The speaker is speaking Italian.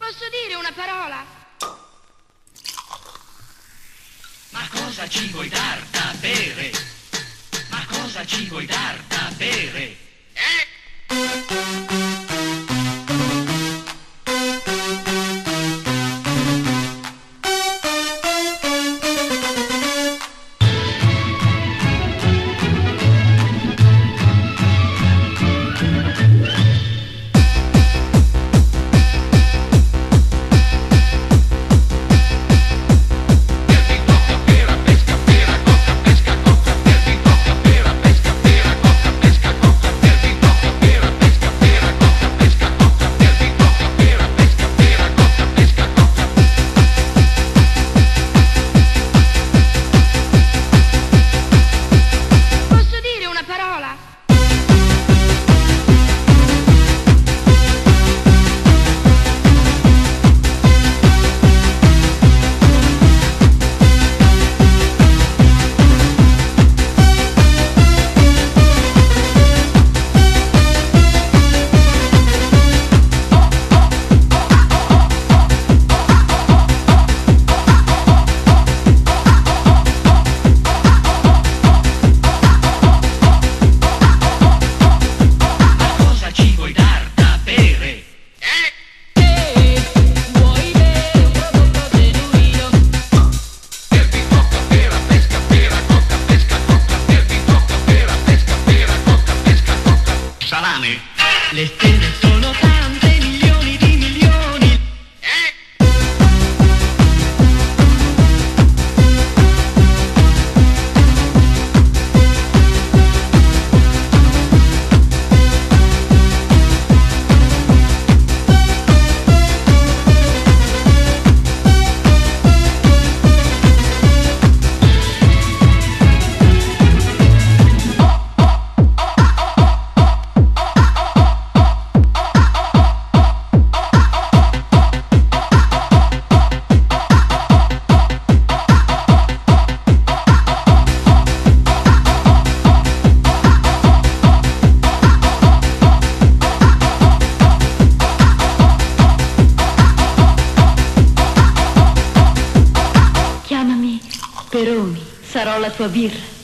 Posso dire una parola? Ma cosa ci vuoi dar da bere? Ma cosa ci vuoi dar da bere? Posso dire una parola? Ma cosa ci vuoi dar da bere? Vuoi bere un prodotto genuino? Derby, coca, pera, pesca, pera, coca, pesca, coca. Derby, coca, pera, pesca, pera, coca, pesca, coca. Salame. Le stelle sono tante, milioni di milioni. Chiamami Peroni, sarò la tua birra.